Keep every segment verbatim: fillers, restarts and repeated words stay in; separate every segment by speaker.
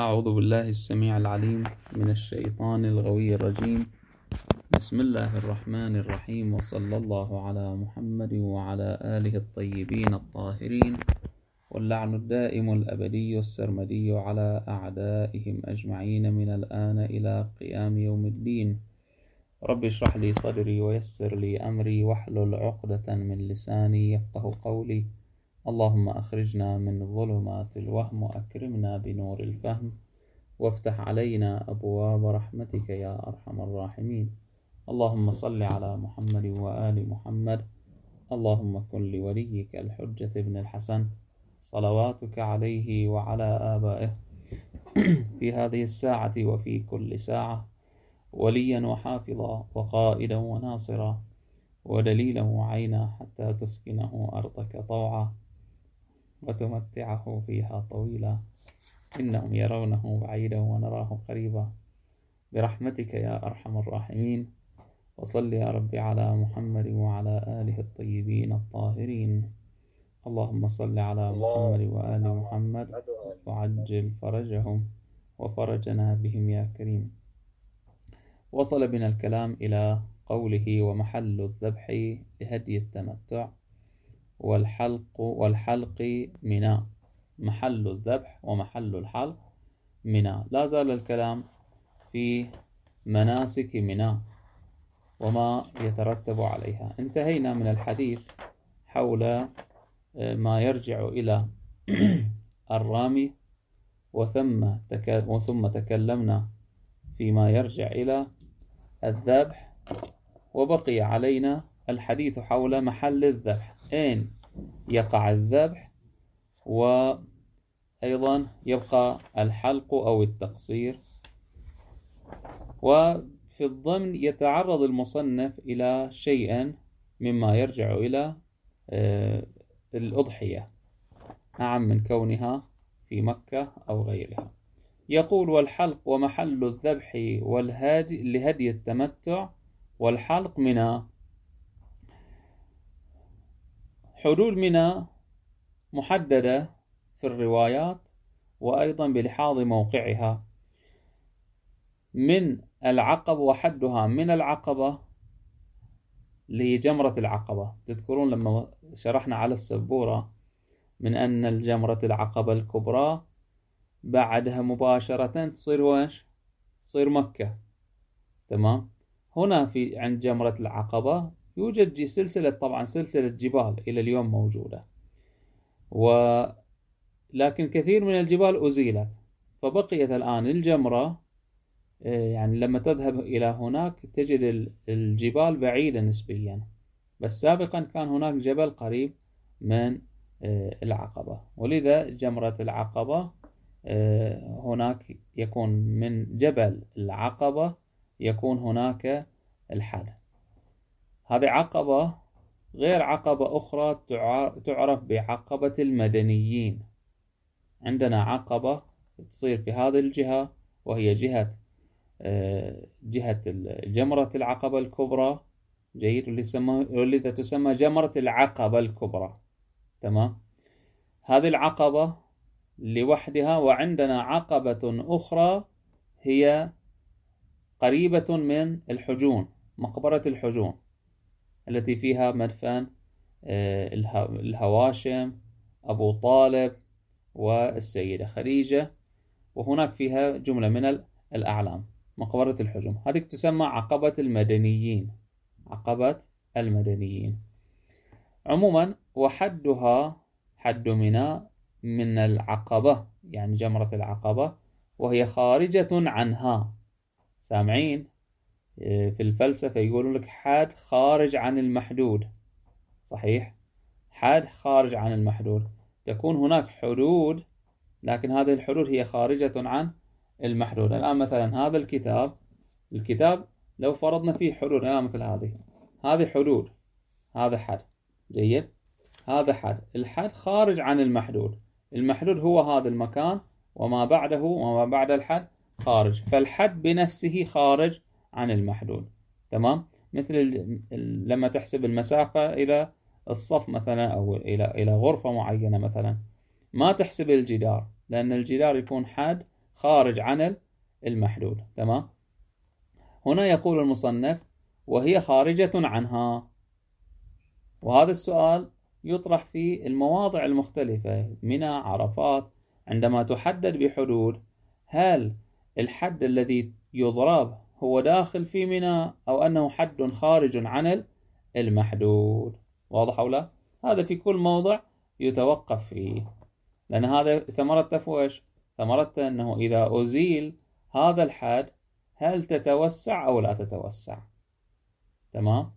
Speaker 1: أعوذ بالله السميع العليم من الشيطان الغوي الرجيم. بسم الله الرحمن الرحيم، وصلى الله على محمد وعلى آله الطيبين الطاهرين، واللعن الدائم الأبدي السرمدي على أعدائهم أجمعين من الآن إلى قيام يوم الدين. رب اشرح لي صدري ويسر لي أمري واحلل عقدة من لساني يفقه قولي. اللهم أخرجنا من ظلمات الوهم وأكرمنا بنور الفهم، وافتح علينا أبواب رحمتك يا أرحم الراحمين. اللهم صل على محمد وآل محمد. اللهم كن لوليك الحجة ابن الحسن صلواتك عليه وعلى آبائه في هذه الساعة وفي كل ساعة وليا وحافظا وقائدا وناصرا ودليلا وعينا، حتى تسكنه أرضك طوعا وتمتعه فيها طويلا، إنهم يرونه بعيدا ونراه قريبا، برحمتك يا أرحم الراحمين. وصل يا رب على محمد وعلى آله الطيبين الطاهرين. اللهم صل على محمد وآل محمد وعجل فرجهم وفرجنا بهم يا كريم. وصل بنا الكلام إلى قوله: ومحل الذبح لهدي التمتع والحلق والحلق منى. محل الذبح ومحل الحلق منى. لا زال الكلام في مناسك منى وما يترتب عليها. انتهينا من الحديث حول ما يرجع إلى الرامي، وثم وثم تكلمنا فيما يرجع إلى الذبح، وبقي علينا الحديث حول محل الذبح، أين يقع الذبح، وأيضا يبقى الحلق أو التقصير. وفي الضمن يتعرض المصنف إلى شيء مما يرجع إلى الأضحية، أعم من كونها في مكة أو غيرها. يقول: والحلق ومحل الذبح والهادي لهدي التمتع والحلق منى. حدود منى محددة في الروايات، وأيضا بلحاظ موقعها من العقبة، وحدها من العقبة لجمرة العقبة. تذكرون لما شرحنا على السبورة من أن الجمرة العقبة الكبرى بعدها مباشرة تصير وش؟ تصير مكة. تمام. هنا في عند جمرة العقبة يوجد سلسلة، طبعا سلسلة جبال إلى اليوم موجودة، ولكن كثير من الجبال أزيلت، فبقيت الآن الجمرة. يعني لما تذهب إلى هناك تجد الجبال بعيدة نسبيا، بس سابقا كان هناك جبل قريب من العقبة، ولذا جمرة العقبة هناك يكون من جبل العقبة يكون هناك الحل. هذه عقبة غير عقبة أخرى تعرف بعقبة المدنيين. عندنا عقبة تصير في هذه الجهة، وهي جهة جهة جمرة العقبة الكبرى، جيد، واللي تسمى جمرة العقبة الكبرى. تمام. هذه العقبة لوحدها، وعندنا عقبة أخرى هي قريبة من الحجون، مقبرة الحجون التي فيها مدفن الهواشم، أبو طالب، والسيدة خديجة، وهناك فيها جملة من الأعلام. مقبرة الحجون هذه تسمى عقبة المدنيين، عقبة المدنيين عموما. وحدها حد منى من العقبة، يعني جمرة العقبة، وهي خارجة عنها. سامعين في الفلسفة يقولون لك حد خارج عن المحدود. صحيح، حد خارج عن المحدود. تكون هناك حدود، لكن هذه الحدود هي خارجة عن المحدود. الآن مثلا هذا الكتاب الكتاب لو فرضنا فيه حدود، الآن مثل هذه هذه حدود، هذا حد، جيد، هذا حد. الحد خارج عن المحدود. المحدود هو هذا المكان، وما بعده وما بعد الحد خارج، فالحد بنفسه خارج عن المحدود. تمام. مثل لما تحسب المسافة إلى الصف مثلا، أو إلى إلى غرفة معينة مثلا، ما تحسب الجدار، لأن الجدار يكون حد خارج عن المحدود. تمام. هنا يقول المصنف وهي خارجة عنها، وهذا السؤال يطرح في المواضع المختلفة، منى، عرفات. عندما تحدد بحدود، هل الحد الذي يضرب هو داخل في منى أو أنه حد خارج عن المحدود؟ واضح أو لا؟ هذا في كل موضع يتوقف فيه، لأن هذا ثمرته فوش؟ ثمرته أنه إذا أزيل هذا الحد هل تتوسع أو لا تتوسع. تمام.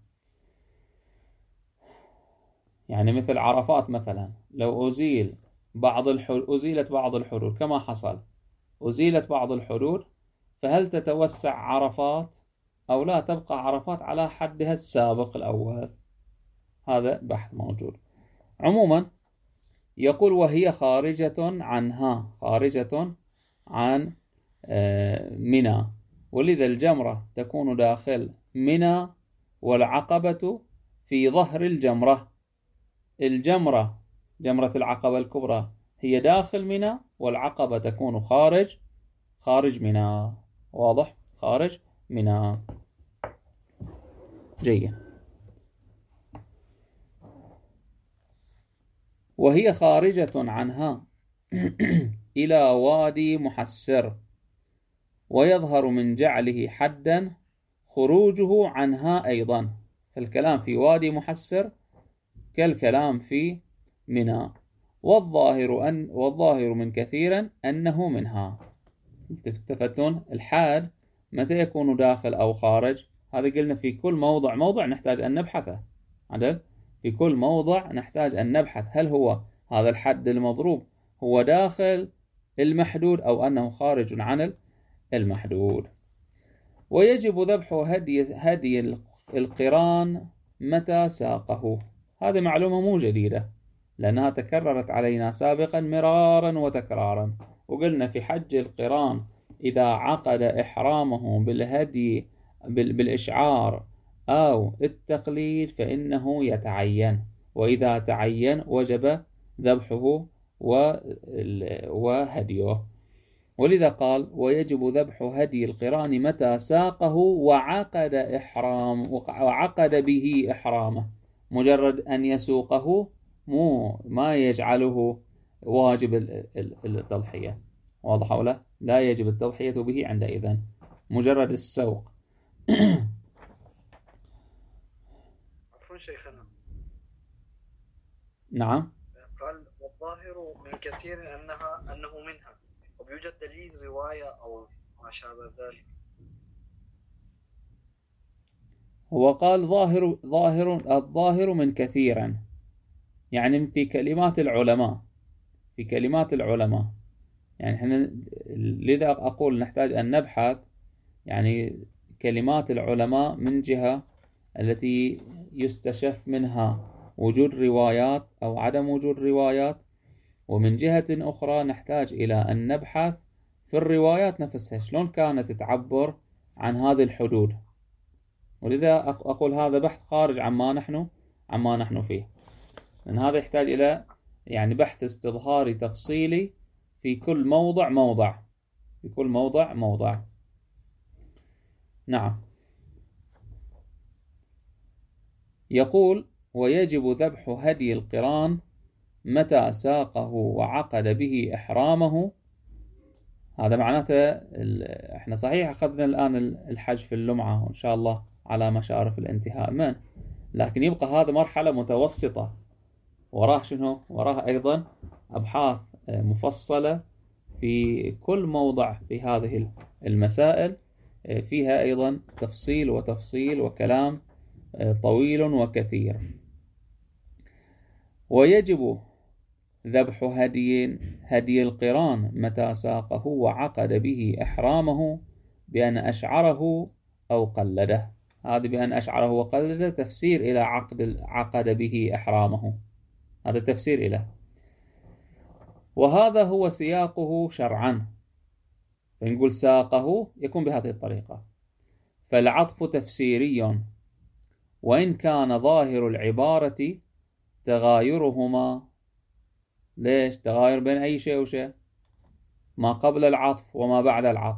Speaker 1: يعني مثل عرفات مثلا، لو أزيل بعض الحدود، أزيلت بعض الحدود كما حصل، أزيلت بعض الحدود، فهل تتوسع عرفات أو لا تبقى عرفات على حدها السابق الأول؟ هذا بحث موجود. عموما يقول وهي خارجة عنها، خارجة عن منى، ولذا الجمرة تكون داخل منى والعقبة في ظهر الجمرة. الجمرة جمرة العقبة الكبرى هي داخل منى، والعقبة تكون خارج خارج منى. واضح؟ خارج منى. جيد. وهي خارجة عنها إلى وادي محسر، ويظهر من جعله حدا خروجه عنها أيضا. فالكلام في وادي محسر كالكلام في منى. والظاهر أن والظاهر من كثيرا أنه منها. التفتون الحاد متى يكون داخل أو خارج؟ هذا قلنا في كل موضع موضع نحتاج أن نبحثه. عدل في كل موضع نحتاج أن نبحث هل هو هذا الحد المضروب هو داخل المحدود أو أنه خارج عن المحدود. ويجب ذبح هدي هدي القران متى ساقه. هذه معلومة مو جديدة، لأنها تكررت علينا سابقا مرارا وتكرارا. وقلنا في حج القران إذا عقد إحرامه بالهدي بالإشعار أو التقليد فإنه يتعين، وإذا تعين وجب ذبحه وهديه. ولذا قال ويجب ذبح هدي القران متى ساقه وعقد إحرام وعقد به إحرامه. مجرد أن يسوقه مو ما يجعله واجب التضحية. واضح ولا؟ لا يجب التضحية به عندئذ، مجرد السوق.
Speaker 2: عفوا شيخنا.
Speaker 1: نعم.
Speaker 2: قال والظاهر من كثير أنها أنه منها، ويوجد دليل رواية أو ما شابه ذلك؟
Speaker 1: هو قال ظاهر ظاهر الظاهر من كثيرا، يعني في كلمات العلماء، في كلمات العلماء. يعني احنا لذا أقول نحتاج أن نبحث يعني كلمات العلماء من جهة التي يستشف منها وجود روايات أو عدم وجود روايات، ومن جهة أخرى نحتاج إلى أن نبحث في الروايات نفسها شلون كانت تعبر عن هذه الحدود. ولذا أقول هذا بحث خارج عما نحن عما نحن فيه، لأن هذا يحتاج إلى يعني بحث استظهاري تفصيلي في كل موضع موضع في كل موضع موضع. نعم. يقول ويجب ذبح هدي القران متى ساقه وعقد به إحرامه. هذا معناته احنا صحيح أخذنا الآن الحج في اللمعة وإن شاء الله على مشارف الانتهاء من، لكن يبقى هذا مرحلة متوسطة، وراه شنو؟ وراه أيضا أبحاث مفصلة في كل موضع في هذه المسائل، فيها أيضا تفصيل وتفصيل وكلام طويل وكثير. ويجب ذبح هدي هدي القران متى ساقه وعقد به إحرامه بأن أشعره أو قلده. هذا بأن أشعره وقلده تفسير إلى عقد عقد به إحرامه، هذا تفسير إلى، وهذا هو سياقه شرعا. فنقول ساقه يكون بهذه الطريقة، فالعطف تفسيري، وإن كان ظاهر العبارة تغايرهما. ليش تغاير بين أي شيء وشيء؟ ما قبل العطف وما بعد العطف.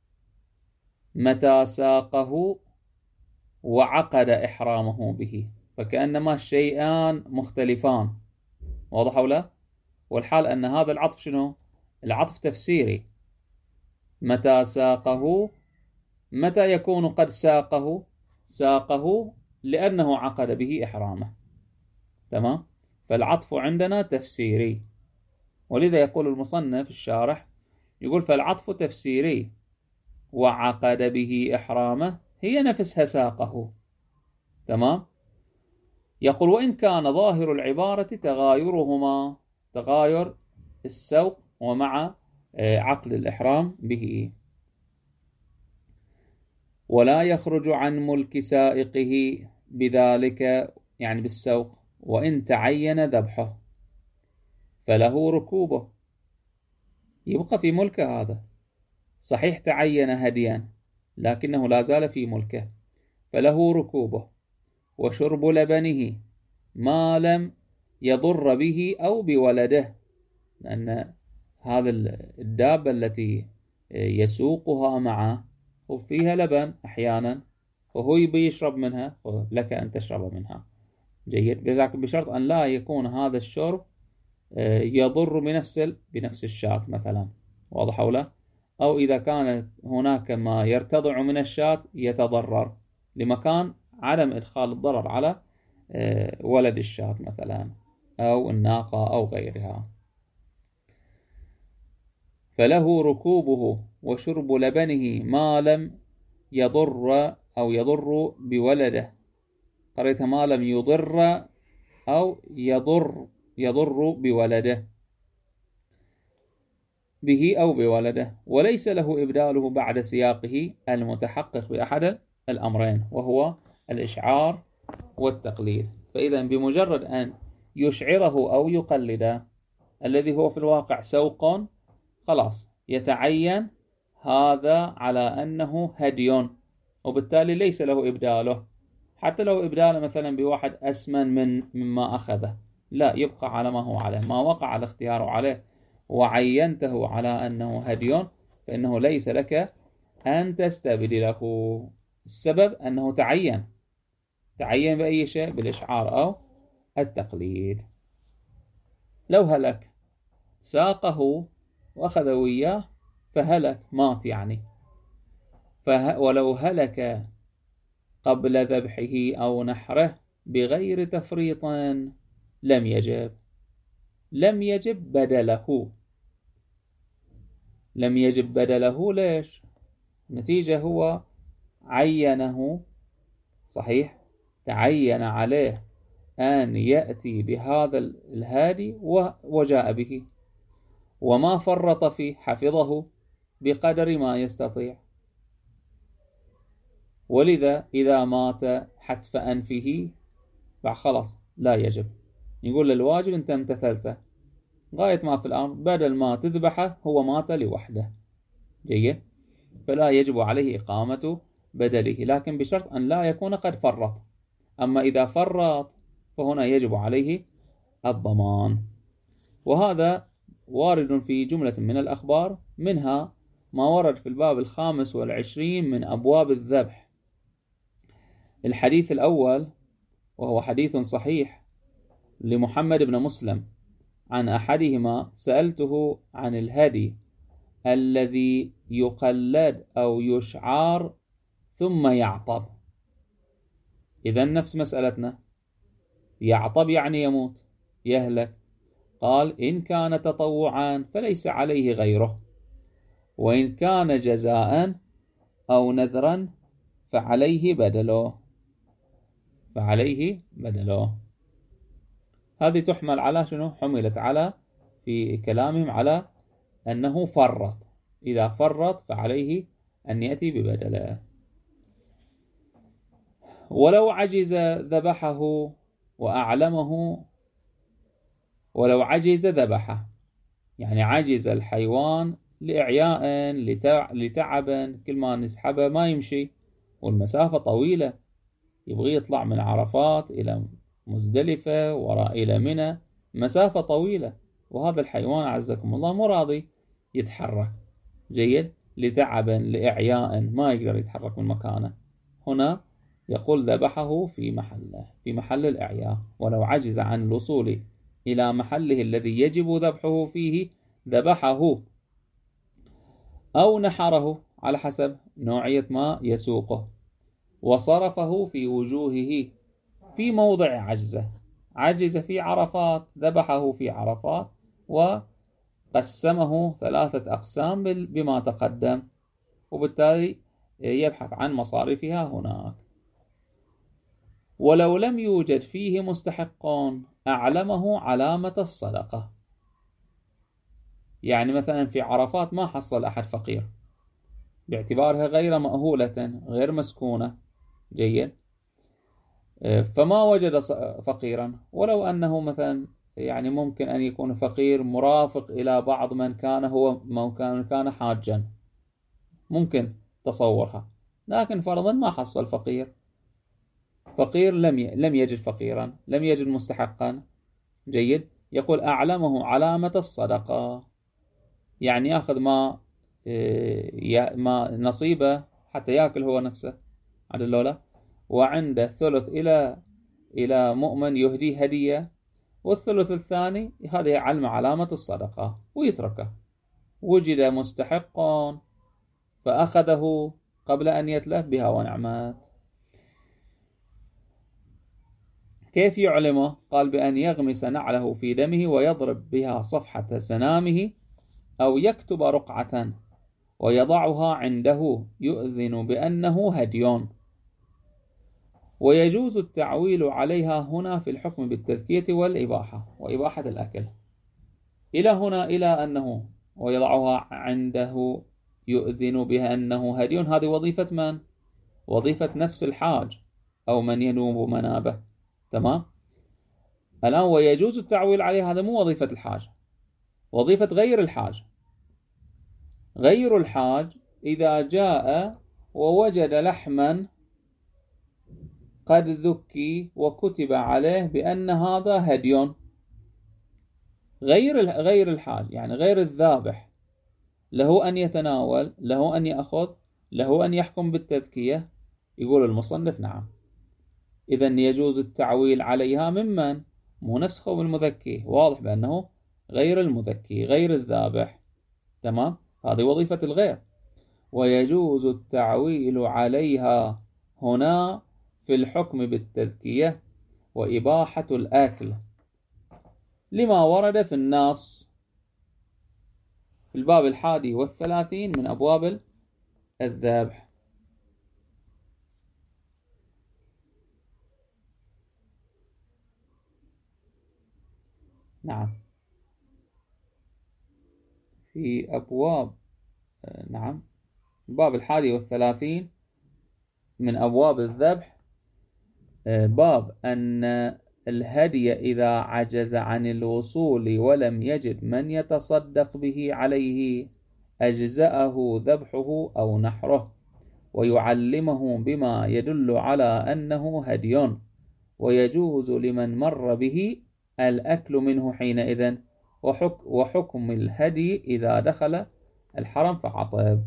Speaker 1: متى ساقه وعقد إحرامه به، فكأنما شيئان مختلفان. واضح أو لا؟ والحال أن هذا العطف شنو؟ العطف تفسيري. متى ساقه، متى يكون قد ساقه؟ ساقه لأنه عقد به إحرامه. تمام؟ فالعطف عندنا تفسيري، ولذا يقول المصنف الشارح يقول فالعطف تفسيري وعقد به إحرامه هي نفسها ساقه. تمام؟ يقول وإن كان ظاهر العبارة تغايرهما، تغاير السوق ومع عقد الإحرام به، ولا يخرج عن ملك سائقه بذلك يعني بالسوق، وإن تعين ذبحه فله ركوبه، يبقى في ملكه. هذا صحيح تعين هديا لكنه لا زال في ملكه، فله ركوبه وشرب لبنه ما لم يضر به أو بولده، لأن هذا الدابة التي يسوقها معه وفيها لبن أحيانا وهو يبي يشرب منها، لك أن تشرب منها. جيد، لكن بشرط أن لا يكون هذا الشرب يضر بنفس بنفس الشاة مثلا. واضح أو لا؟ أو إذا كانت هناك ما يرتضع من الشاة يتضرر لمكان عدم إدخال الضرر على ولد الشاة مثلا أو الناقة أو غيرها. فله ركوبه وشرب لبنه ما لم يضر أو يضر بولده، قريتها ما لم يضر أو يضر يضر بولده به أو بولده، وليس له إبداله بعد سياقه المتحقق بأحد الأمرين وهو الإشعار والتقليد. فإذا بمجرد أن يشعره أو يقلد الذي هو في الواقع سوق، خلاص يتعين هذا على أنه هدي، وبالتالي ليس له إبداله. حتى لو إبداله مثلا بواحد أسمن من مما أخذه، لا، يبقى على ما هو عليه، ما وقع الاختيار عليه وعينته على أنه هدي فإنه ليس لك أن تستبدله. السبب أنه تعين تعين بأي شيء؟ بالإشعار أو التقليد. لو هلك ساقه وأخذ وياه فهلك، مات يعني. فه ولو هلك قبل ذبحه أو نحره بغير تفريط لم يجب لم يجب بدله. لم يجب بدله ليش؟ نتيجة هو عينه، صحيح، تعين عليه أن يأتي بهذا الهادي وجاء به، وما فرط فيه، حفظه بقدر ما يستطيع. ولذا إذا مات حتف أنفه خلاص لا يجب، يقول للواجب أنت امتثلته غاية ما في الأمر، بدل ما تذبحه هو مات لوحده. جيد، فلا يجب عليه إقامة بدله، لكن بشرط أن لا يكون قد فرط. أما إذا فرط فهنا يجب عليه الضمان. وهذا وارد في جملة من الأخبار، منها ما ورد في الباب الخامس والعشرين من أبواب الذبح. الحديث الأول وهو حديث صحيح لمحمد بن مسلم عن أحدهما: سألته عن الهدي الذي يقلد أو يشعر ثم يعطب. إذن نفس مسألتنا، يعطب يعني يموت يهلك. قال: إن كان تطوعا فليس عليه غيره، وإن كان جزاء أو نذرا فعليه بدله فعليه بدله. هذه تحمل على شنو؟ حملت على في كلامهم على أنه فرط، إذا فرط فعليه أن يأتي ببدله. ولو عجز ذبحه وأعلمه، ولو عجز ذبحه يعني عجز الحيوان لإعياء لتعب، كل ما نسحبه ما يمشي والمسافة طويلة، يبغي يطلع من عرفات إلى مزدلفة وراء إلى منى، مسافة طويلة، وهذا الحيوان عزكم الله مو راضي يتحرك، جيد، لتعب لإعياء ما يقدر يتحرك من مكانه، هنا يقول ذبحه في محله، في محل الإعياء. ولو عجز عن الوصول إلى محله الذي يجب ذبحه فيه ذبحه أو نحره على حسب نوعية ما يسوقه، وصرفه في وجوهه في موضع عجزه. عجز في عرفات ذبحه في عرفات، وقسمه ثلاثة أقسام بما تقدم، وبالتالي يبحث عن مصارفها هناك. ولو لم يوجد فيه مستحقون أعلمه علامة الصدقة. يعني مثلا في عرفات ما حصل أحد فقير باعتبارها غير مأهولة غير مسكونة، جيد، فما وجد فقيرا، ولو أنه مثلا يعني ممكن أن يكون فقير مرافق إلى بعض من كان هو من كان حاجا، ممكن تصورها، لكن فرضا ما حصل فقير، فقير لم لم يجد فقيرا، لم يجد مستحقا، جيد، يقول أعلمه علامة الصدقة، يعني يأخذ ما ما نصيبه حتى يأكل هو نفسه عدل لولا، وعنده ثلث إلى إلى مؤمن يهديه هدية، والثلث الثاني هذه علم علامة الصدقة ويتركه. وجد مستحق فأخذه قبل أن يتلف بها ونعمات. كيف يعلمه؟ قال بأن يغمس نعله في دمه ويضرب بها صفحة سنامه، أو يكتب رقعة ويضعها عنده يؤذن بأنه هديون. ويجوز التعويل عليها هنا في الحكم بالتذكية والإباحة وإباحة الأكل. إلى هنا إلى أنه ويضعها عنده يؤذن بها أنه هديون، هذه وظيفة من؟ وظيفة نفس الحاج أو من ينوب منابه، تمام؟ الآن ويجوز التعويل عليها، هذا مو وظيفة الحاج، وظيفة غير الحاج. غير الحاج إذا جاء ووجد لحما قد ذكي وكتب عليه بأن هذا هديون، غير غير الحاج يعني غير الذابح له أن يتناول، له أن يأخذ، له أن يحكم بالتذكية. يقول المصنف نعم، إذن يجوز التعويل عليها ممن مو نفس خوف المذكي، واضح بأنه غير المذكي غير الذابح، تمام، هذه وظيفة الغير. ويجوز التعويل عليها هنا في الحكم بالتذكية وإباحة الأكل لما ورد في النص في الباب الحادي والثلاثين من أبواب الذبح. نعم، في أبواب نعم الباب الحادي والثلاثين من أبواب الذبح، باب أن الهدي إذا عجز عن الوصول ولم يجد من يتصدق به عليه أجزأه ذبحه أو نحره، ويعلمه بما يدل على أنه هدي، ويجوز لمن مر به الأكل منه حينئذ، وحك وحكم الهدي إذا دخل الحرم فعطب.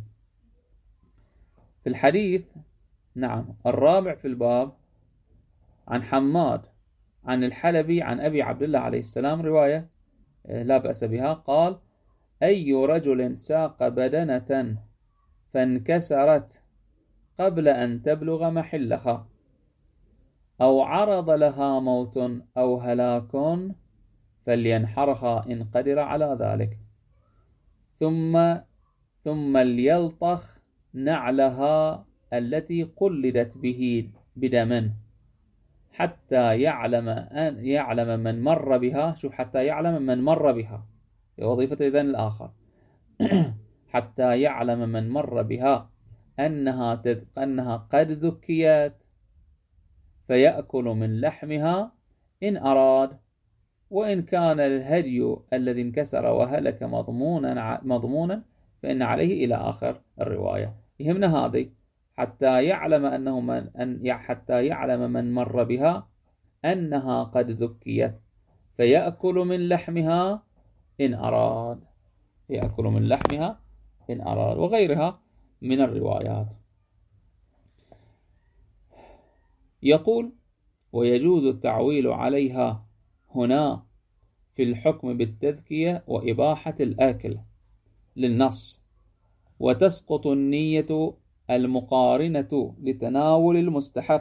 Speaker 1: في الحديث نعم الرابع في الباب عن حماد عن الحلبي عن أبي عبد الله عليه السلام رواية لا بأس بها، قال: أي رجل ساق بدنة فانكسرت قبل أن تبلغ محلها، أو عرض لها موت أو هلاك، فلينحرها إن قدر على ذلك، ثم ثم ليلطخ نعلها التي قلدت به بدم حتى يعلم أن يعلم من مر بها. شوف، حتى يعلم من مر بها، وظيفة إذن الآخر حتى يعلم من مر بها أنها تذ... أنها قد ذكيت، فيأكل من لحمها إن أراد، وإن كان الهدي الذي انكسر وهلك مضمونا مضمونا فإن عليه إلى آخر الرواية. يهمنا هذه حتى يعلم أنه من أن حتى يعلم من مر بها أنها قد ذكيت، فيأكل من لحمها إن أراد. يأكل من لحمها إن أراد، وغيرها من الروايات. يقول: ويجوز التعويل عليها هنا في الحكم بالتذكية وإباحة الآكل للنص، وتسقط النية المقارنة لتناول المستحق،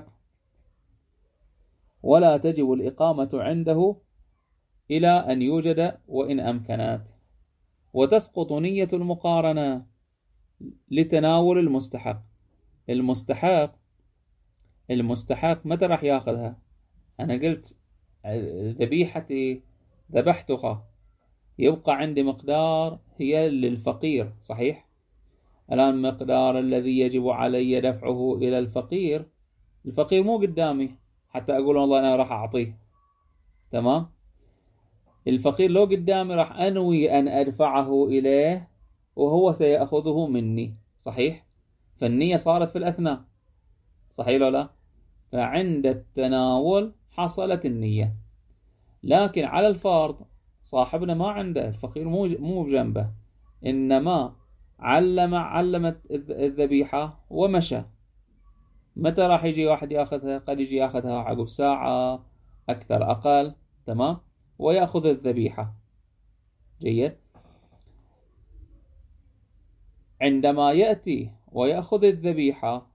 Speaker 1: ولا تجب الإقامة عنده إلى أن يوجد وإن أمكنت. وتسقط نية المقارنة لتناول المستحق. المستحق المستحق متى راح ياخذها؟ أنا قلت ذبيحتي ذبحتها، يبقى عندي مقدار هي للفقير، صحيح؟ الآن المقدار الذي يجب علي دفعه إلى الفقير، الفقير مو قدامي حتى أقول والله أنا راح أعطيه، تمام؟ الفقير لو قدامي راح أنوي أن أدفعه إليه وهو سيأخذه مني، صحيح؟ فالنية صارت في الأثناء، صحيح ولا لا؟ فعند التناول حصلت النية. لكن على الفرض صاحبنا ما عنده، الفقير مو مو بجنبه، إنما علم علمت الذبيحة ومشى. متى راح يجي واحد ياخذها؟ قد يجي ياخذها عقب ساعة أكثر أقل، تمام؟ ويأخذ الذبيحة. جيد. عندما يأتي ويأخذ الذبيحة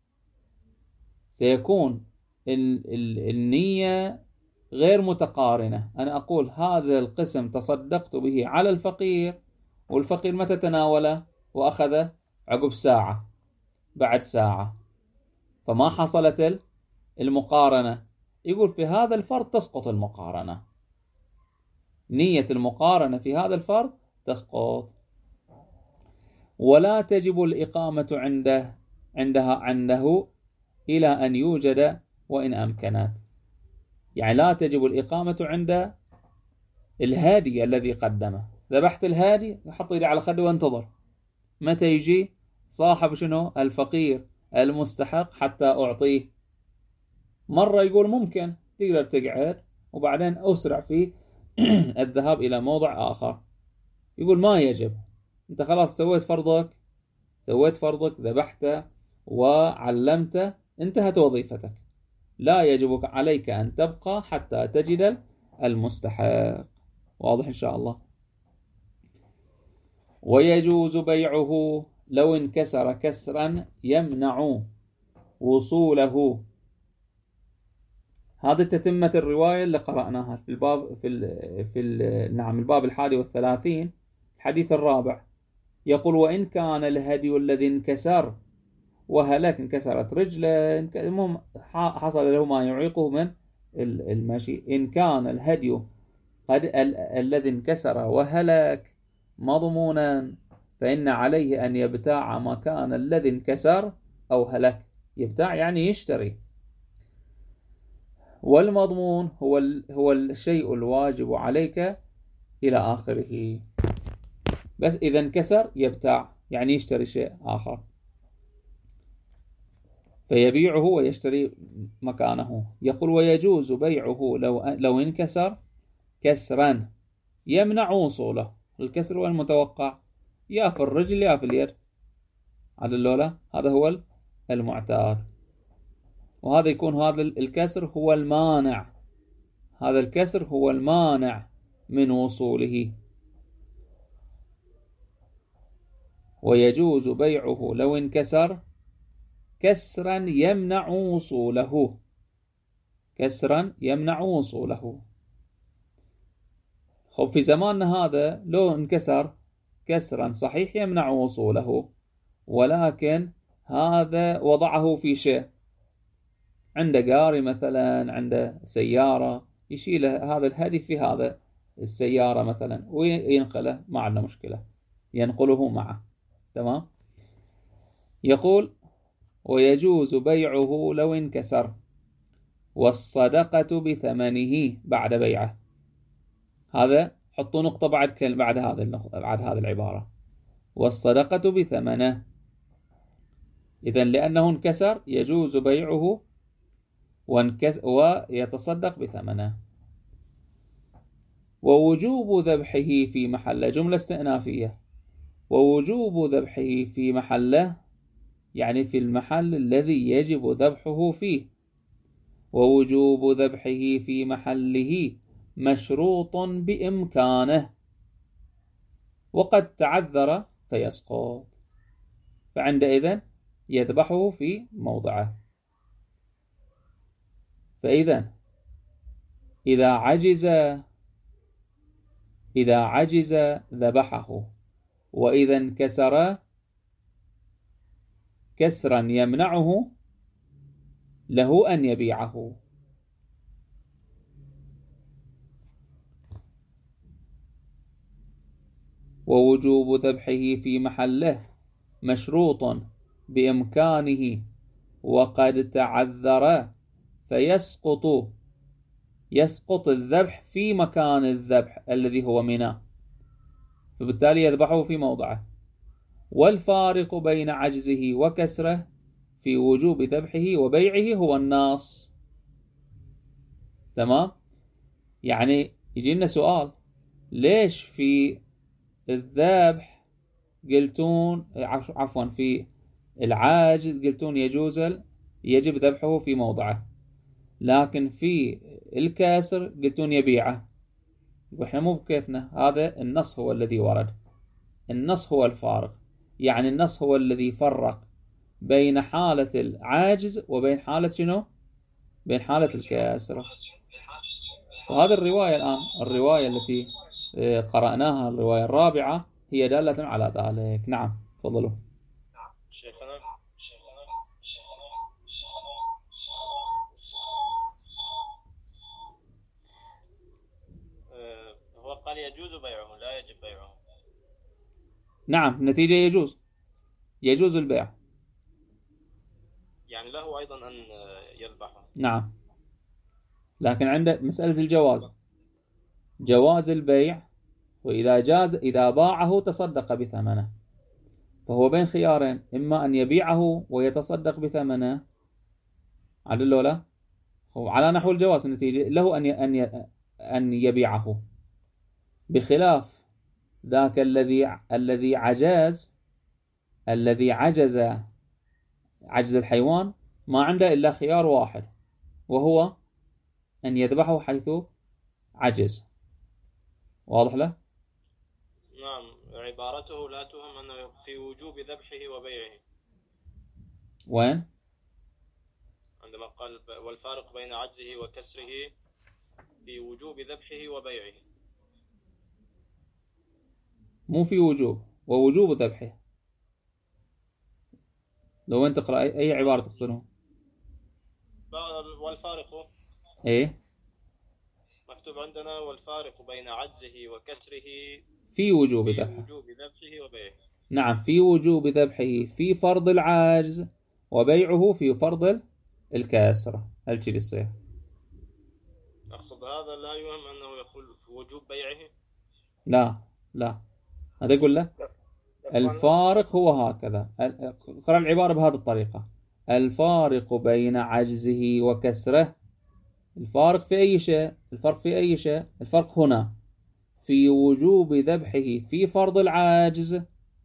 Speaker 1: سيكون ال ال النية غير متقارنة. أنا أقول هذا القسم تصدقت به على الفقير، والفقير متى تناوله وأخذه؟ عقب ساعة، بعد ساعة، فما حصلت المقارنة. يقول في هذا الفرض تسقط المقارنة، نية المقارنة في هذا الفرض تسقط. ولا تجب الإقامة عنده عندها عنده إلى أن يوجد وإن أمكنت. يعني لا تجب الإقامة عند الهادي الذي قدمه. ذبحت الهادي، حط يدي على خده وانتظر متى يجي صاحب شنو؟ الفقير المستحق حتى أعطيه. مرة يقول ممكن تقدر تقعد وبعدين أسرع في الذهاب إلى موضع آخر. يقول ما يجب، أنت خلاص سويت فرضك، سويت فرضك ذبحته وعلمته، انتهت وظيفتك، لا يجب عليك أن تبقى حتى تجد المستحق. واضح إن شاء الله. ويجوز بيعه لو انكسر كسرا يمنع وصوله. هذه تتمة الرواية اللي قرأناها في الباب في ال في ال نعم الباب الحادي والثلاثين الحديث الرابع. يقول: وإن كان الهدي الذي انكسر وهلك، انكسرت رجله، المهم حصل له ما يعيقه من المشي، إن كان الهدي قد ال الذي انكسر وهلك مضمونا فإن عليه أن يبتاع مكان الذي انكسر أو هلك. يبتاع يعني يشتري. والمضمون هو هو الشيء الواجب عليك إلى آخره. بس إذا انكسر يبتاع يعني يشتري شيء آخر، فيبيعه ويشتري مكانه. يقول: ويجوز بيعه لو لو انكسر كسرا يمنع وصوله. الكسر هو المتوقع، يا في الرجل يا في اليد، على اللولة هذا هو المعتاد، وهذا يكون هذا الكسر هو المانع، هذا الكسر هو المانع من وصوله. ويجوز بيعه لو انكسر كسرا يمنع وصوله، كسرا يمنع وصوله. خب في زماننا هذا لو انكسر كسرا صحيح يمنع وصوله، ولكن هذا وضعه في شيء، عنده قاري مثلا، عنده سيارة، يشيل هذا الهدي في هذا السيارة مثلا وينقله، ما عندنا مشكلة، ينقله معه، تمام. يقول: ويجوز بيعه لو انكسر والصدقة بثمنه بعد بيعه. هذا حطوا نقطة بعد كل بعد هذا النقطة بعد هذه العبارة، والصدقة بثمنه. إذن لأنه انكسر يجوز بيعه ويتصدق بثمنه. ووجوب ذبحه في محل، جملة استئنافية، ووجوب ذبحه في محله يعني في المحل الذي يجب ذبحه فيه، ووجوب ذبحه في محله مشروط بإمكانه، وقد تعذر فيسقط، فعندئذ يذبحه في موضعه. فإذا إذا عجز إذا عجز ذبحه، وإذا انكسر كسرا يمنعه له أن يبيعه. ووجوب ذبحه في محله مشروط بإمكانه وقد تعذر فيسقط يسقط الذبح في مكان الذبح الذي هو منى، فبالتالي يذبحه في موضعه. والفارق بين عجزه وكسره في وجوب ذبحه وبيعه هو النص. تمام؟ يعني يجي لنا سؤال، ليش في الذبح قلتون عفوا في العاجز قلتون يجوز يجب ذبحه في موضعه، لكن في الكاسر قلتون يبيعه؟ وإحنا مو بكيفنا، هذا النص هو الذي ورد، النص هو الفارق. يعني النص هو الذي فرق بين حالة العاجز وبين حالة شنو؟ بين حالة الكاسر. وهذه الرواية الآن الرواية التي قرأناها الرواية الرابعة هي دالة على ذلك. نعم تفضلوا.
Speaker 3: شيخنا هو قال يجوز بيعه لا يجب بيعه.
Speaker 1: نعم النتيجة يجوز يجوز البيع،
Speaker 3: يعني له أيضا أن يذبحه.
Speaker 1: نعم، لكن عند مسألة الجواز، جواز البيع، وإذا جاز إذا باعه تصدق بثمنه، فهو بين خيارين، إما أن يبيعه ويتصدق بثمنه عدل ولا هو على نحو الجواز، النتيجة له أن أن أن يبيعه، بخلاف ذاك الذي الذي عجز الذي عجز عجز الحيوان ما عنده إلا خيار واحد، وهو أن يذبحه حيث عجز. واضح له؟
Speaker 3: نعم، عبارته لا توهم أنه في وجوب ذبحه وبيعه.
Speaker 1: وين؟
Speaker 3: عندما قال والفارق بين عجزه وكسره في وجوب ذبحه وبيعه.
Speaker 1: مو في وجوب، ووجوب ذبحه. لو أنت تقرأ أي عبارة تقصده؟
Speaker 3: والفارق
Speaker 1: إيه؟
Speaker 3: مكتوب عندنا والفارق بين عجزه وكسره
Speaker 1: في وجوب
Speaker 3: في
Speaker 1: ذبحه.
Speaker 3: وجوب ذبحه وبيعه.
Speaker 1: نعم، في وجوب ذبحه في فرض العاجز، وبيعه في فرض الكسر. هل شيء يصير؟
Speaker 3: أقصد هذا لا يهم أنه يقول في وجوب بيعه.
Speaker 1: لا لا، هذا يقول له الفارق هو هكذا، اقرأ العبارة بهذه الطريقة: الفارق بين عجزه وكسره. الفارق في أي شيء؟ الفرق في أي شيء؟ الفرق هنا في وجوب ذبحه في فرض العاجز،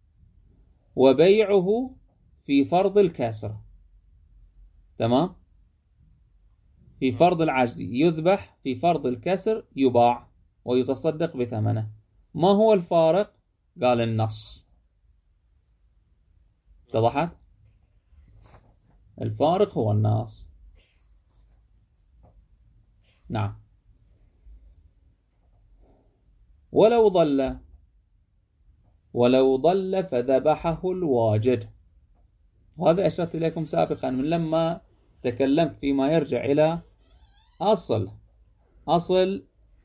Speaker 1: وبيعه في فرض الكسر. تمام؟ في فرض العجز يذبح، في فرض الكسر يباع ويتصدق بثمنه. ما هو الفارق؟ قال النص. اتضحت؟ الفارق هو النص. نعم. ولو ضل ولو ضل فذبحه الواجد. وهذا أشرت إليكم سابقا من لما تكلمت فيما يرجع إلى أصل أصل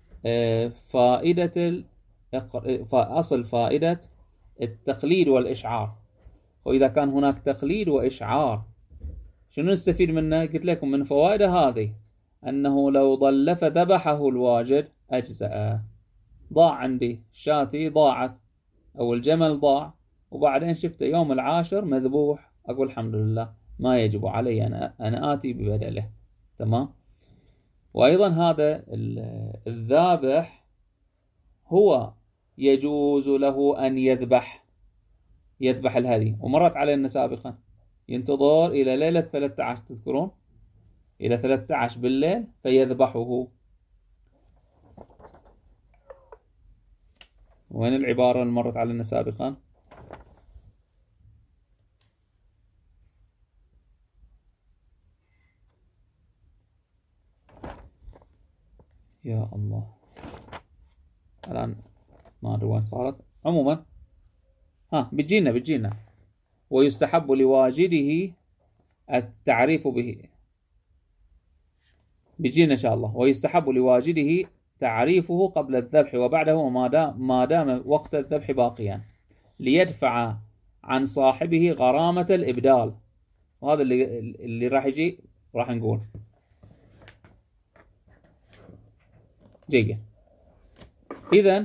Speaker 1: فائدة أصل فائدة التقليد والإشعار. وإذا كان هناك تقليد وإشعار شنو نستفيد منه؟ قلت لكم من فوائد هذه أنه لو ضل فذبحه الواجد أجزأ. ضاع عندي شاتي ضاعت أو الجمل ضاع، وبعدين شفته يوم العاشر مذبوح، أقول الحمد لله، ما يجب علي أنا, أنا آتي ببدله. تمام. وأيضا هذا الذابح هو يجوز له أن يذبح يذبح الهدي، ومرت علينا سابقا ينتظر إلى ليلة ثلاثة عشر، تذكرون إلى ثلاثة عشر بالليل فيذبحه. وين العبارة اللي مرت علينا سابقا؟ يا الله الآن ما أدري وين صارت. عموما ها بتجينا بتجينا ويستحب لواجده التعريف به، بيجينا إن شاء الله. ويستحب لواجده تعريفه قبل الذبح وبعده وما دام ما دام وقت الذبح باقيا، ليدفع عن صاحبه غرامة الإبدال. وهذا اللي اللي راح يجي راح نقول جيد. إذن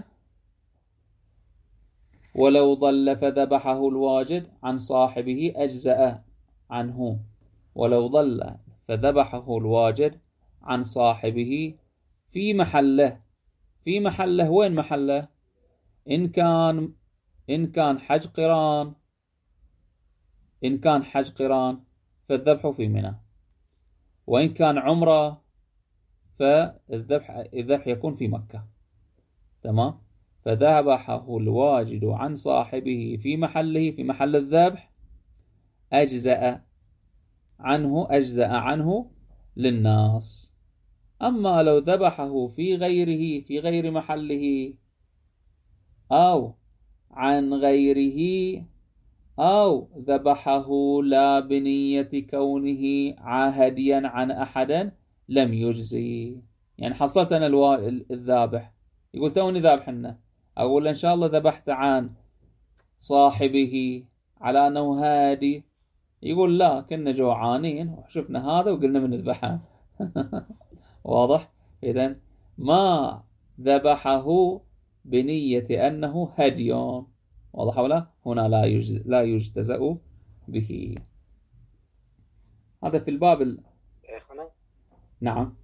Speaker 1: ولو ضل فذبحه الواجد عن صاحبه أجزأ عنه. ولو ضل فذبحه الواجد عن صاحبه في محله. في محله وين محله؟ إن كان إن كان حج قران إن كان حج قران فالذبح في منى، وإن كان عمره فالذبح الذبح يكون في مكة. تمام. فذبحه الواجد عن صاحبه في محله في محل الذبح أجزأ عنه أجزأ عنه للناس. أما لو ذبحه في غيره في غير محله أو عن غيره أو ذبحه لا بنية كونه هديا عن أحد لم يجزي. يعني حصلت أنا الوا... الذابح يقول توني ذابحنا، أقول إن شاء الله ذبحت عن صاحبه على أنه هادي، يقول لا كنا جوعانين وشفنا هذا وقلنا بنذبحه. واضح؟ إذن ما ذبحه بنية أنه هدي، واضح ولا؟ هنا لا يجز... لا يجتزأ به. هذا في الباب ال... نعم.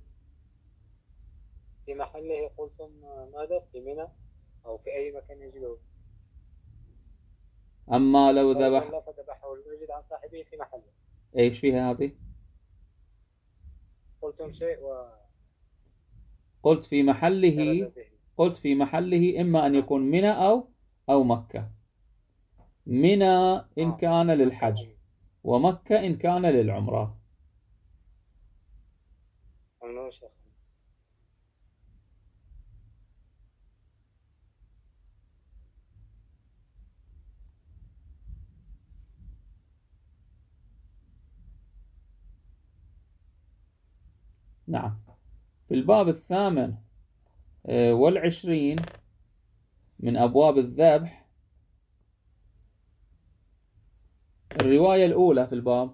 Speaker 4: في محله قلتم ماذا؟ في منى أو في أي مكان يجده؟
Speaker 1: أما لو ذبح
Speaker 4: فذبحه الواجد عن صاحبه في محله.
Speaker 1: إيش فيها هذه؟
Speaker 4: قلتم شيء و
Speaker 1: قلت في محله قلت في محله إما أن يكون منى أو أو مكة. منى إن كان للحج ومكة إن كان للعمرة. نعم. في الباب الثامن والعشرين من أبواب الذبح، الرواية الأولى في الباب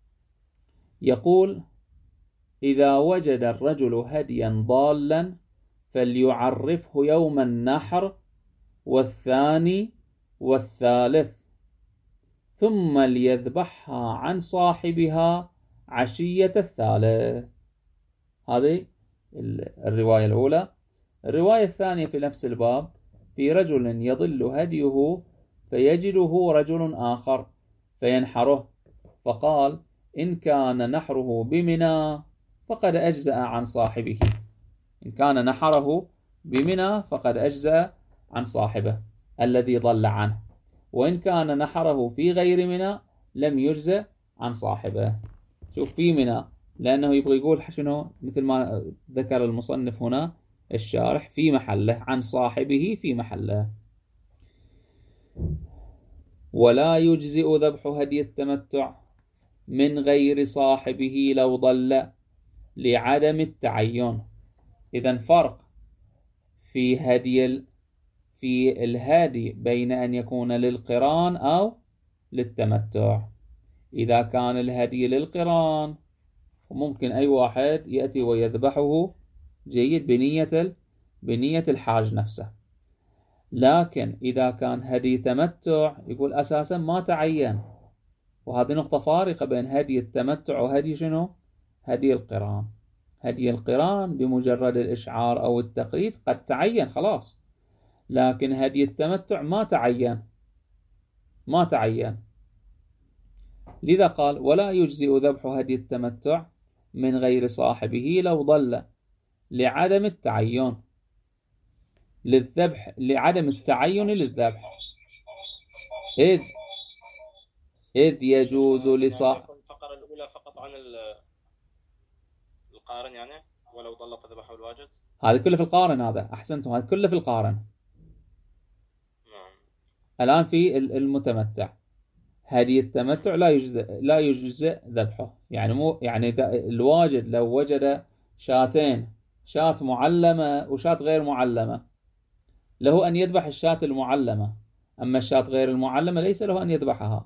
Speaker 1: يقول: إذا وجد الرجل هديا ضالا فليعرفه يوم النحر والثاني والثالث، ثم ليذبحها عن صاحبها عشية الثالث. هذه الرواية الأولى. الرواية الثانية في نفس الباب: في رجل يضل هديه فيجده رجل آخر فينحره، فقال: إن كان نحره بمنى فقد أجزأ عن صاحبه. إن كان نحره بمنى فقد أجزأ عن صاحبه الذي ضل عنه، وإن كان نحره في غير منى لم يجزأ عن صاحبه. شوف، في منى لأنه يبغى يقول شنو؟ مثل ما ذكر المصنف هنا الشارح: في محله، عن صاحبه في محله. ولا يجزئ ذبح هدي التمتع من غير صاحبه لو ضل لعدم التعين. إذن فرق في هدي في الهادي بين أن يكون للقران أو للتمتع. إذا كان الهدي للقران ممكن أي واحد يأتي ويذبحه جيد بنية بنية الحاج نفسه. لكن إذا كان هدي تمتع يقول أساسا ما تعين، وهذه نقطة فارقة بين هدي التمتع وهدي شنو؟ هدي القران. هدي القران بمجرد الإشعار أو التقليد قد تعين خلاص، لكن هدي التمتع ما تعين ما تعين. لذا قال ولا يجزئ ذبح هدي التمتع من غير صاحبه لو ضل لعدم التعين للذبح لعدم التعين للذبح إذ إذ يجوز لصاحب
Speaker 3: الفقرة الأولى فقط عن القارن يعني ولو ضل فذبحه الواجد.
Speaker 1: هذا كله في القارن. هذا أحسنتم، هذا كله في القارن.
Speaker 3: نعم.
Speaker 1: الآن في المتمتع هدي التمتع لا يجزئ لا يجزئ ذبحه. يعني مو يعني الواجد لو وجد شاتين، شاة معلمة وشاة غير معلمة، له أن يذبح الشاة المعلمة، أما الشاة غير المعلمة ليس له أن يذبحها.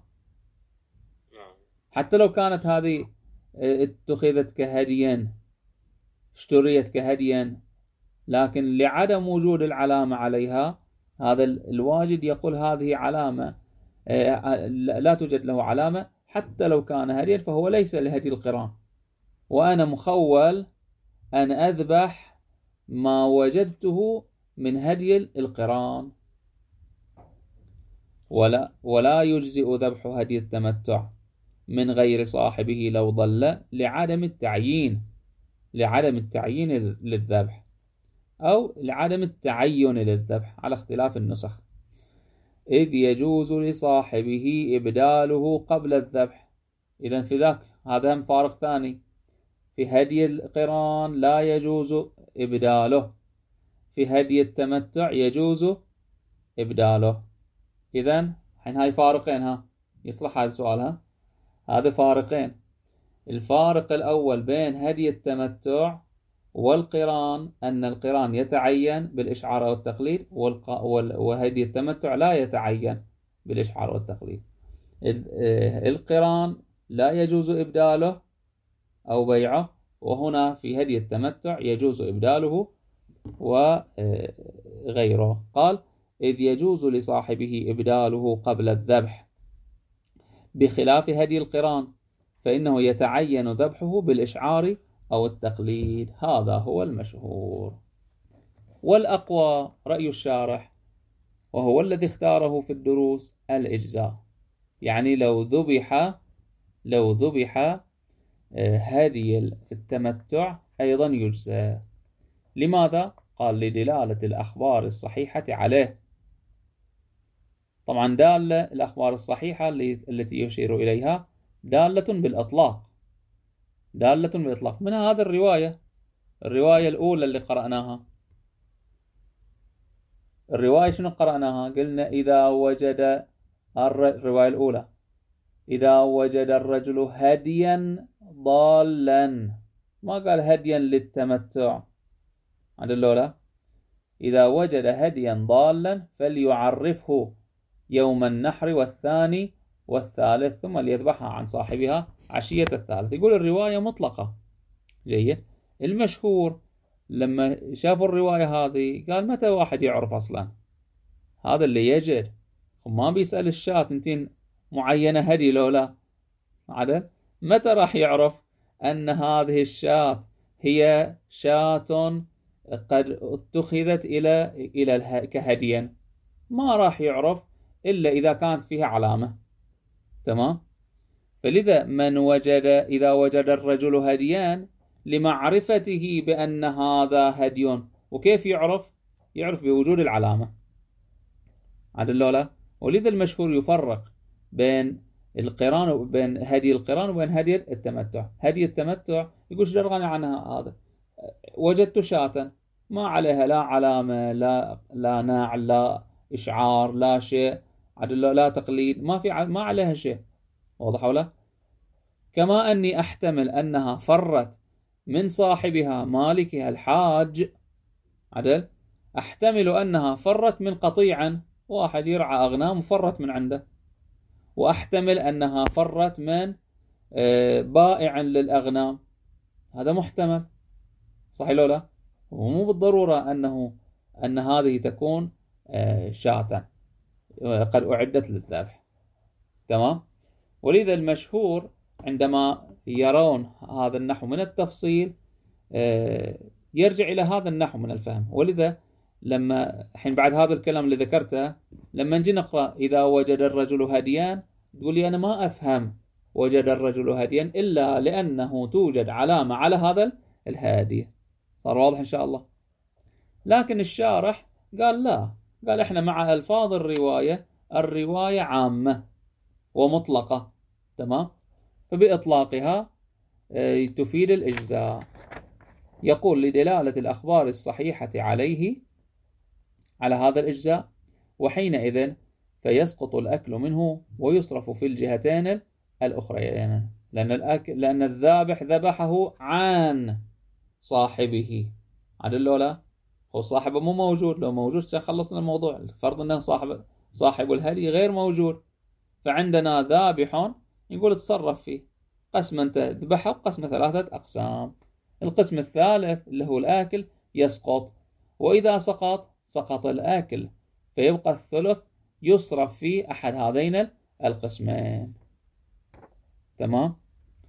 Speaker 1: حتى لو كانت هذه اتخذت كهديا، اشتريت كهديا، لكن لعدم وجود العلامة عليها، هذا الواجد يقول هذه علامة لا توجد له علامة، حتى لو كان هديا فهو ليس لهدي القران، وأنا مخول أن أذبح ما وجدته من هدي القران. ولا ولا يجزئ ذبح هدي التمتع من غير صاحبه لو ضل لعدم التعيين لعدم التعيين للذبح أو لعدم التعين للذبح على اختلاف النسخ. إذ يجوز لصاحبه إبداله قبل الذبح. إذن في ذاك هذا هم فارق ثاني. في هدي القران لا يجوز إبداله، في هدي التمتع يجوز إبداله. إذن حين هاي فارقين، ها يصلح هذا السؤال. ها هذا فارقين. الفارق الأول بين هدي التمتع والقران أن القران يتعين بالإشعار والتقليد، وهدي التمتع لا يتعين بالإشعار والتقليد. القران لا يجوز إبداله أو بيعه، وهنا في هدي التمتع يجوز إبداله وغيره. قال إذ يجوز لصاحبه إبداله قبل الذبح، بخلاف هدي القران فإنه يتعين ذبحه بالإشعار أو التقليد. هذا هو المشهور. والأقوى رأي الشارح، وهو الذي اختاره في الدروس، الإجزاء. يعني لو ذبح لو ذبح هدي التمتع أيضا يجزى. لماذا؟ قال لدلالة الأخبار الصحيحة عليه. طبعا دالة الأخبار الصحيحة التي يشير إليها دالة بالإطلاق، دالة بالإطلاق. من هذا الرواية الرواية الأولى اللي قرأناها، الرواية شنو قرأناها؟ قلنا إذا وجد الرواية الأولى إذا وجد الرجل هديا ضالا، ما قال هديا للتمتع. عند اللولة إذا وجد هديا ضالا فليعرفه يوم النحر والثاني والثالث ثم ليذبحها عن صاحبها عشية الثالث. يقول الرواية مطلقة. جيد. المشهور لما شافوا الرواية هذه قال متى واحد يعرف أصلا؟ هذا اللي يجد، وما بيسأل الشاة انتين معينة هدي لولا عدل، متى راح يعرف أن هذه الشاة هي شاة قد اتخذت إلى إلى كهديا؟ ما راح يعرف إلا إذا كانت فيها علامة. تمام. فلذا من وجد إذا وجد الرجل هديان لمعرفته بأن هذا هدي. وكيف يعرف؟ يعرف بوجود العلامة. عدل لولا. ولذا المشهور يفرق بين القران وبين هدي القران وبين هدي التمتع. هدي التمتع يقول شدرغني عنها هذا، وجدت شاة ما عليها لا علامة لا لا ناعل لا إشعار لا شيء، عدل لا تقليد، ما في ما عليها شيء. واضح ولا؟ كما أني أحتمل أنها فرت من صاحبها مالكها الحاج، عدل أحتمل أنها فرت من قطيع، واحد يرعى أغنام وفرت من عنده، وأحتمل أنها فرت من بائع للأغنام، هذا محتمل. صحيح لو لا؟ ومو بالضرورة أنه أن هذه تكون شاة قد أعدت للذبح. تمام. ولذا المشهور عندما يرون هذا النحو من التفصيل يرجع إلى هذا النحو من الفهم. ولذا لما الحين بعد هذا الكلام اللي ذكرته لما نجي نقرأ إذا وجد الرجل هديان، تقول لي أنا ما أفهم وجد الرجل هديا إلا لأنه توجد علامة على هذا الهادي. صار واضح إن شاء الله؟ لكن الشارح قال لا، قال إحنا مع ألفاظ الرواية، الرواية عامة ومطلقة، تمام؟ فبإطلاقها تفيد الإجزاء. يقول لدلالة الأخبار الصحيحة عليه على هذا الإجزاء، وحينئذ فيسقط الأكل منه ويصرف في الجهتين الأخريين، لأن الأكل لأن الذابح ذبحه عن صاحبه، عدل لو لا هو صاحبه مو موجود، لو موجود خلصنا الموضوع. فرض أنه صاحب صاحب الهدي غير موجود، فعندنا ذابح يقول تصرف فيه، قسم أنت ذبحه قسم ثلاثة أقسام. القسم الثالث اللي هو الآكل يسقط، وإذا سقط سقط الآكل، فيبقى الثلث يصرف في أحد هذين القسمين، تمام؟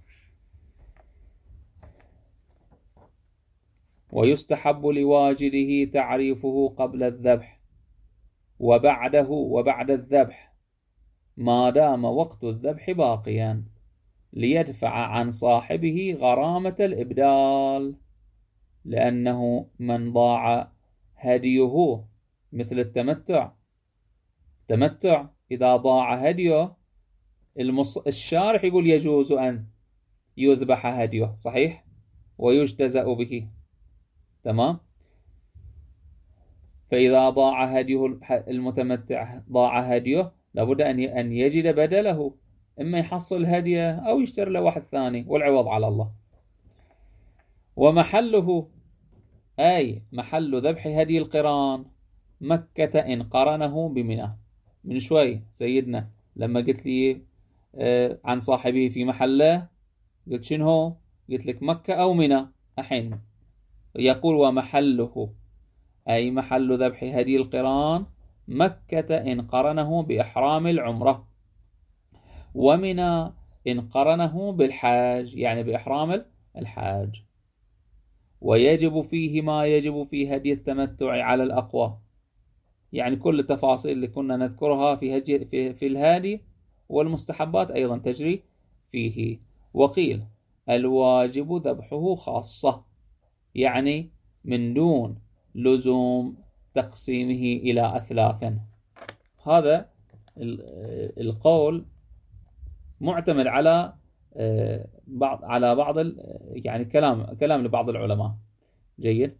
Speaker 1: ويستحب لواجده تعريفه قبل الذبح وبعده وبعد الذبح ما دام وقت الذبح باقيا، ليدفع عن صاحبه غرامة الإبدال، لأنه من ضاع هديه مثل التمتع، تمتع إذا ضاع هديه المص... الشارح يقول يجوز أن يذبح هديه، صحيح، ويجتزأ به، تمام؟ فإذا ضاع هديه المتمتع ضاع هديه لابد أن يجد بدله، إما يحصل هديه أو يشتري له واحد ثاني، والعوض على الله. ومحله أي محل ذبح هدي القران مكة إن قرنه بمنى. من شوي سيدنا لما قلت لي عن صاحبه في محله، قلت شنو؟ قلت لك مكة أو منى. الحين يقول ومحله أي محل ذبح هدي القران مكة إن قرنه بإحرام العمرة، ومنى إن قرنه بالحاج يعني بإحرام الحاج. ويجب فيه ما يجب في هدي التمتع على الأقوى، يعني كل التفاصيل اللي كنا نذكرها في هدي في, في الهادي والمستحبات أيضا تجري فيه. وقيل الواجب ذبحه خاصة، يعني من دون لزوم تقسيمه إلى أثلاث. هذا القول معتمد على بعض على بعض يعني كلام كلام لبعض العلماء. جيد.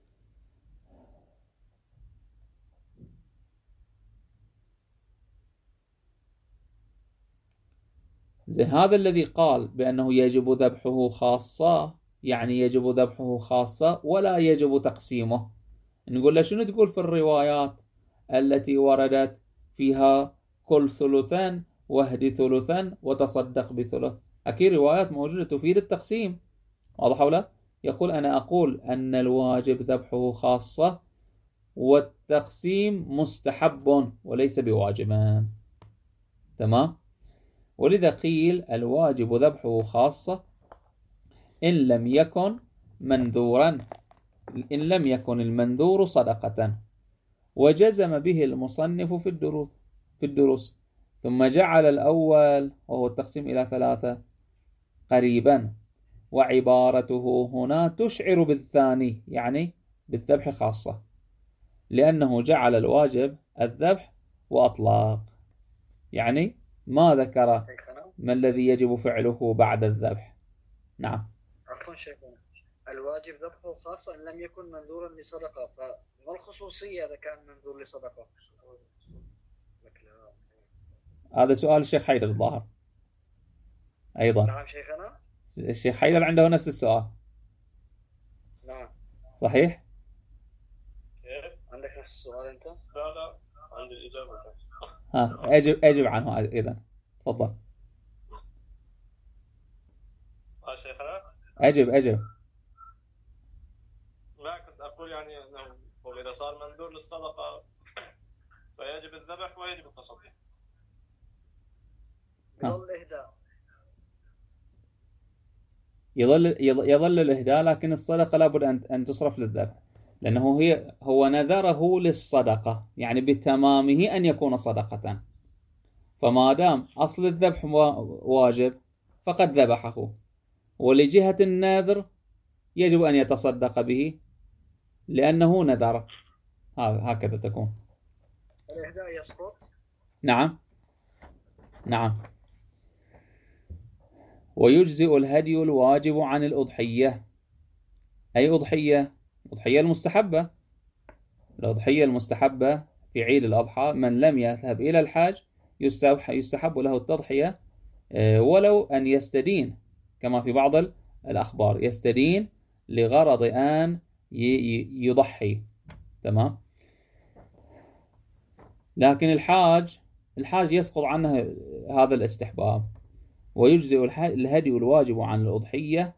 Speaker 1: زين، هذا الذي قال بأنه يجب ذبحه خاصة، يعني يجب ذبحه خاصة ولا يجب تقسيمه. نقول له شنو تقول في الروايات التي وردت فيها كل ثلثان واهدي ثلثان وتصدق بثلث؟ أكيد روايات موجودة تفيد التقسيم، واضح ولا؟ يقول أنا أقول أن الواجب ذبحه خاصة والتقسيم مستحب وليس بواجبان، تمام؟ ولذا قيل الواجب ذبحه خاصة إن لم يكن منذورا، إن لم يكن المنذور صدقة. وجزم به المصنف في الدروس في الدروس ثم جعل الأول وهو التقسيم إلى ثلاثة قريبا، وعبارته هنا تشعر بالثاني يعني بالذبح خاصة، لأنه جعل الواجب الذبح وأطلاق، يعني ما ذكر ما الذي يجب فعله بعد الذبح. نعم.
Speaker 2: عفوا شيخنا، الواجب ذبحه خاصة إن لم يكن منذورا لصدقة، فما الخصوصية إذا كان منذور لصدقة؟
Speaker 1: هذا سؤال الشيخ حيدر الظاهر أيضا.
Speaker 2: نعم شيخنا.
Speaker 1: الشيخ حيدر عنده نفس السؤال.
Speaker 2: نعم.
Speaker 1: صحيح؟
Speaker 2: عندك نفس السؤال أنت؟
Speaker 3: لا لا عندي الإجابة.
Speaker 1: ها أجب أجب عنه إذا، تفضل.
Speaker 3: آه شيخنا.
Speaker 1: أجب أجب.
Speaker 3: لا كنت أقول يعني أنه إذا صار منذور للصدقة فيجب الذبح ويجب التصدق.
Speaker 2: يظل الإهداء.
Speaker 1: يظل يظل الإهداء، لكن الصدقة لابد أن أن تصرف للذبح. لأنه هي هو نذره للصدقة، يعني بتمامه أن يكون صدقة، فما دام أصل الذبح واجب فقد ذبحه، ولجهة النذر يجب أن يتصدق به لأنه نذر. هكذا تكون.
Speaker 2: الإهداء يسقط؟
Speaker 1: نعم نعم. ويجزئ الهدي الواجب عن الأضحية. أي أضحية؟ الأضحية المستحبة. الأضحية المستحبة في عيد الأضحى، من لم يذهب إلى الحاج يستحب له التضحية ولو أن يستدين، كما في بعض الأخبار يستدين لغرض أن يضحي. تمام. لكن الحاج الحاج يسقط عنه هذا الاستحباب. ويجزئ الهدي الواجب عن الأضحية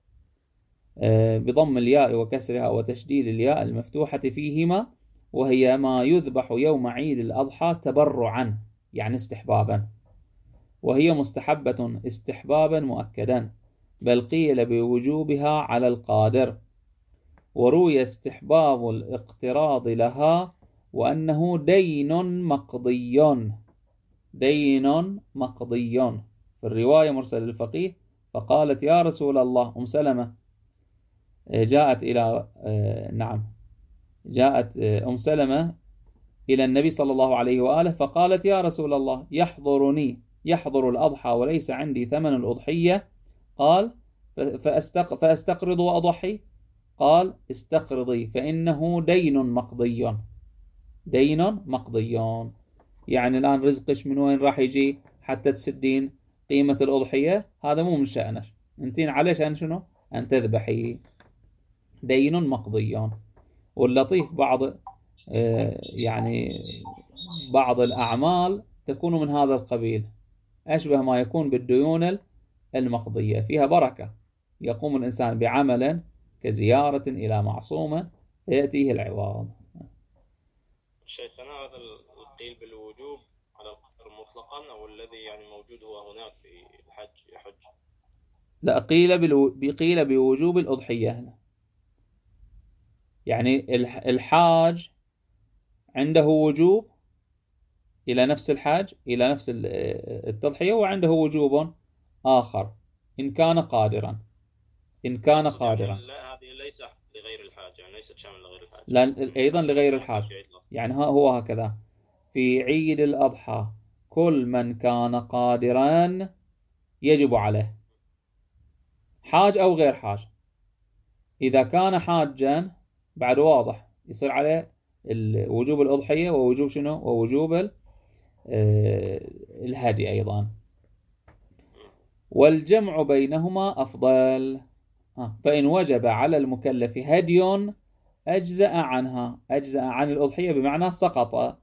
Speaker 1: بضم الياء وكسرها وتشديد الياء المفتوحة فيهما، وهي ما يذبح يوم عيد الأضحى تبرعا، يعني استحبابا، وهي مستحبة استحبابا مؤكدا، بل قيل بوجوبها على القادر. وروي استحباب الاقتراض لها وأنه دين مقضي. دين مقضي. في الرواية مرسل الفقيه فقالت يا رسول الله، أم سلمة جاءت إلى نعم جاءت أم سلمة إلى النبي صلى الله عليه وآله فقالت يا رسول الله، يحضرني يحضر الأضحى وليس عندي ثمن الأضحية. قال فأستق فأستقرض وأضحي؟ قال استقرضي فإنه دين مقضي. دين مقضي، يعني الآن رزقش من وين راح يجي حتى تسدين قيمة الأضحية؟ هذا مو من شأنك، انتين عليش أن شنو؟ أن تذبحي. دين مقضي. واللطيف بعض يعني بعض الأعمال تكون من هذا القبيل، أشبه ما يكون بالديون المقضية، فيها بركة، يقوم الإنسان بعمل كزيارة إلى معصومة فيأتيه العوض.
Speaker 3: شيخنا هذا القيل بالوجوب على القدر مطلقا، أو الذي يعني موجود هو هناك في الحج يحج؟
Speaker 1: لا، قيل بالو... قيل بوجوب الأضحية هنا، يعني الحاج عنده وجوب إلى نفس الحاج إلى نفس التضحية، وعنده وجوب آخر إن كان قادرا. إن كان قادرا.
Speaker 3: لا، هذه ليس لغير الحاج، يعني ليست شامل لغير الحاج.
Speaker 1: لا، أيضا لغير الحاج. يعني هو هكذا في عيد الأضحى كل من كان قادرا يجب عليه، حاج أو غير حاج. إذا كان حاجا بعد واضح يصير عليه وجوب الأضحية ووجوب شنو؟ ووجوب الهدي أيضا. والجمع بينهما أفضل. فإن وجب على المكلف هدي أجزأ عنها. أجزأ عن الأضحية بمعنى سقط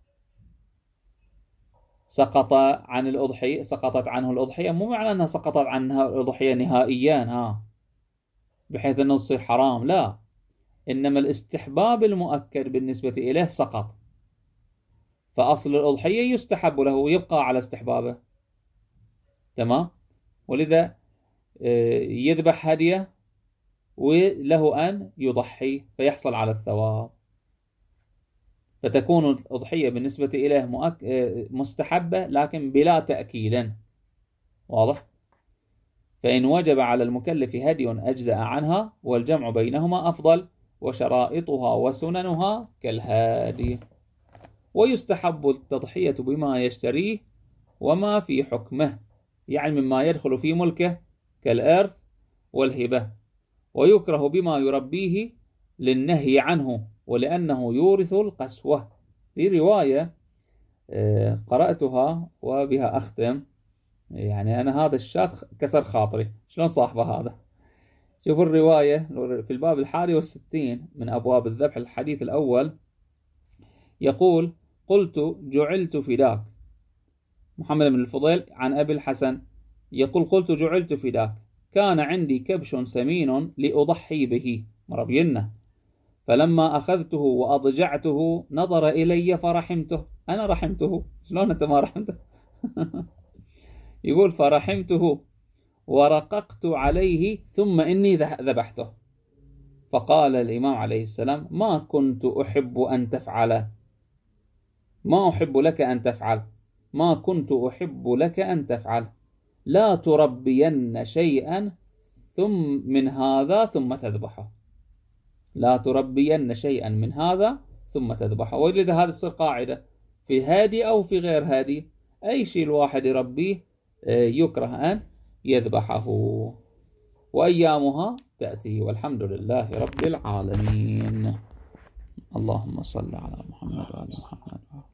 Speaker 1: سقط عن الأضحية سقطت عنه الأضحية، مو معنى أنها سقطت عنها الأضحية نهائيا ها بحيث أنه تصير حرام، لا، إنما الاستحباب المؤكد بالنسبة إليه سقط، فأصل الأضحية يستحب له ويبقى على استحبابه. تمام. ولذا يذبح هديه وله أن يضحي فيحصل على الثواب، فتكون الأضحية بالنسبة إليه مؤك... مستحبة لكن بلا تأكيد. واضح؟ فإن وجب على المكلف هدي أجزأ عنها، والجمع بينهما أفضل، وشرائطها وسننها كالهادي. ويستحب التضحية بما يشتريه وما في حكمه، يعني مما يدخل في ملكه كالإرث والهبة. ويكره بما يربيه للنهي عنه ولأنه يورث القسوة. في رواية قرأتها وبها أختم، يعني أنا هذا الشات كسر خاطري، شلون صاحبه هذا؟ شوفوا الرواية في الباب الحادي والستين من أبواب الذبح، الحديث الأول يقول: قلت جعلت فداك. محمد بن الفضيل عن أبي الحسن يقول: قلت جعلت فداك، كان عندي كبش سمين لأضحي به مربينا، فلما أخذته وأضجعته نظر إلي فرحمته. أنا رحمته؟ شلون أنت ما رحمته؟ يقول: فرحمته ورققت عليه ثم إني ذبحته، فقال الإمام عليه السلام: ما كنت أحب أن تفعل، ما أحب لك أن تفعل، ما كنت أحب لك أن تفعل، لا تربين شيئا ثم من هذا ثم تذبحه، لا تربين شيئا من هذا ثم تذبحه. ولذا هذا تصير قاعدة في هادي أو في غير هادي، أي شيء الواحد يربيه يكره أن يذبحه. وأيامها تأتي، والحمد لله رب العالمين. اللهم صل على محمد وعلى محمد.